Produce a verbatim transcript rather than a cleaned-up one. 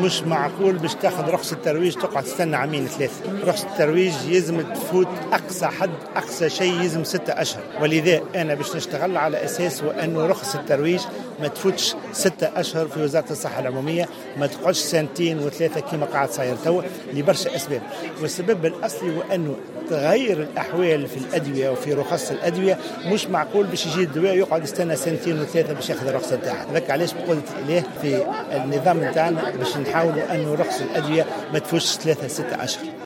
مش معقول باش تاخذ رخصة الترويج تقعد تستنى عامين ثلاثة. رخصة الترويج يلزم تفوت أقصى حد أقصى شيء يلزم ستة أشهر، ولذا أنا باش نشتغل على أساس وأنه رخصة الترويج ما تفوتش ستة أشهر في وزارة الصحة العمومية، ما تقعدش سنتين وثلاثة كما قاعد صاير توا لبرشا أسباب. والسبب الأصلي هو أنه تغير الأحوال في الأدوية وفي رخص الأدوية، مش معقول باش يجي الدواء يقعد يستنى سنتين وثلاثة باش ياخذ الرخصة نتاعها. ذاك علاش بقولت إليه في النظام نتاعنا باش نحاولوا أنه رخص الأدوية ما تفوتش ثلاثة ستة أشهر.